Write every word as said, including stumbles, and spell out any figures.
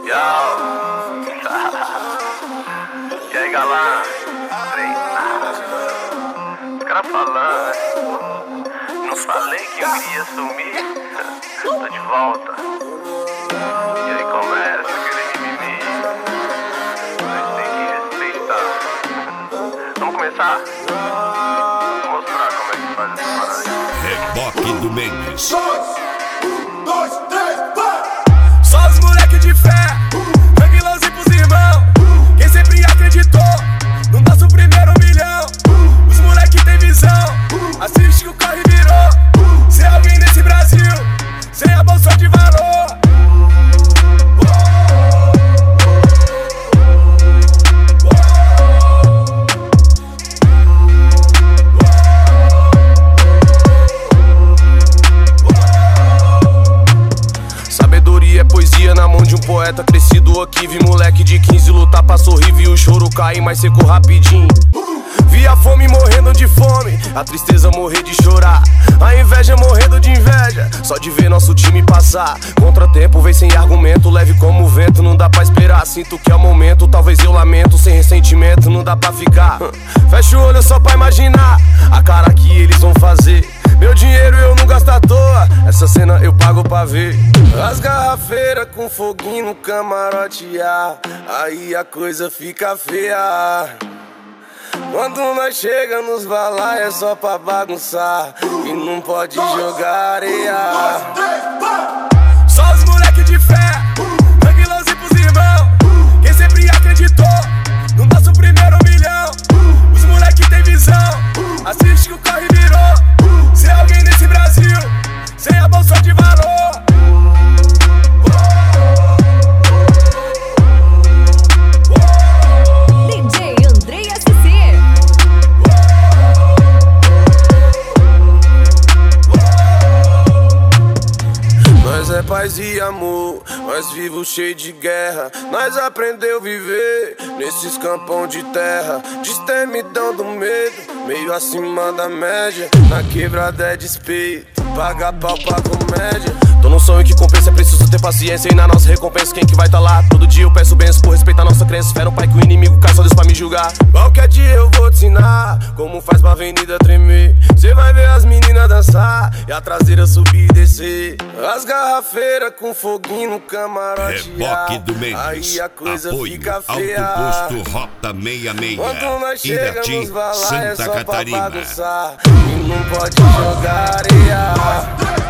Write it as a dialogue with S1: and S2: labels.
S1: Yo. E aí, galã? Os caras falando. Não falei que eu iria sumir? Tô de volta. E aí começa aquele mimimi. Mas tem que respeitar. Vamos começar? Vou mostrar como é que faz essa parada.
S2: Reboque do Mendes.
S3: Um, dois, três, vai!
S4: Só os moleque de fé, tranquilãozinho pros irmãos. Quem sempre acreditou no nosso primeiro milhão. Os moleque tem visão, assiste que o corre virou. Ser alguém nesse Brasil, sem a bolsa de valor. Sabedoria é poesia na mão de um poeta crescido aqui. Vi moleque de quinze lutar pra sorrir, vi o choro cair mais seco rapidinho. Vi a fome morrendo de fome, a tristeza morrer de chorar, a inveja morrendo de inveja, só de ver nosso time passar. Contratempo vem sem argumento, leve como o vento, não dá pra esperar. Sinto que é o momento, talvez eu lamento, sem ressentimento não dá pra ficar. Fecha o olho só pra imaginar a cara que eles vão fazer. Meu dinheiro eu não gasto à toa, essa cena eu pago pra ver. As garrafeiras com foguinho no camarote, ah, aí a coisa fica feia. Quando nós chega nos balai é só pra bagunçar e não pode jogar areia. Só os moleque de fé, tranquilãozinho pros irmãos. Quem sempre acreditou no nosso primeiro milhão. Os moleque tem visão, assiste que o corre virou. Ser alguém nesse Brasil, sem a bolsa de valor.
S5: D J Andrei S C.
S4: Nós é paz e amor, nós vivos cheio de guerra. Nós aprendeu viver nesses campão de terra. Destemidão do medo, meio acima da média. Na quebrada é despeito, paga pau pra comédia. Tô num sonho que compensa, é preciso ter paciência. E na nossa recompensa, quem que vai tá lá? Todo dia eu peço bênçãos por respeitar nossa crença. Espero, pai, que o inimigo cai, só Deus pra me julgar. Qualquer dia eu vou te ensinar como faz pra avenida tremer. Cê vai ver as meninas dançar e a traseira subir e descer. As garrafeiras com foguinho no camarote,
S2: Reboque do Mendes.
S4: aí a coisa
S2: Apoio
S4: fica feia.
S2: Autoposto Rota sessenta e seis.
S4: Quando nós chega
S2: Irati,
S4: nos balai é
S2: Santa
S4: só pra
S2: Catarina.
S4: bagunçar e não pode jogar areia.